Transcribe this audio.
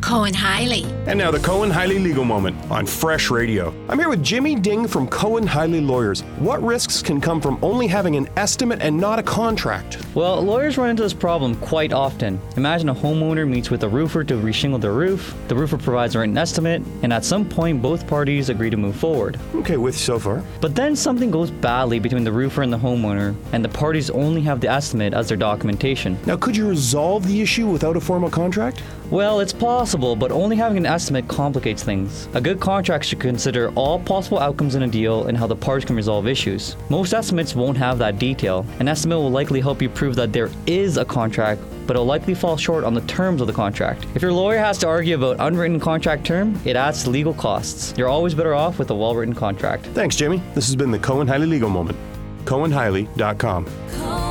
Cohen Hiley. And now the Cohen Hiley Legal Moment on Fresh Radio. I'm here with Jimmy Ding from Cohen Hiley Lawyers. What risks can come from only having an estimate and not a contract? Well, lawyers run into this problem quite often. Imagine a homeowner meets with a roofer to reshingle their roof. The roofer provides a written estimate, and at some point both parties agree to move forward. Okay, with so far. But then something goes badly between the roofer and the homeowner, and the parties only have the estimate as their documentation. Now, could you resolve the issue without a formal contract? Well, it's possible, but only having an estimate complicates things. A good contract should consider all possible outcomes in a deal and how the parties can resolve issues. Most estimates won't have that detail. An estimate will likely help you prove that there is a contract, but it'll likely fall short on the terms of the contract. If your lawyer has to argue about unwritten contract term, it adds to legal costs. You're always better off with a well-written contract. Thanks, Jimmy. This has been the Cohen Hiley Legal Moment. CohenHiley.com.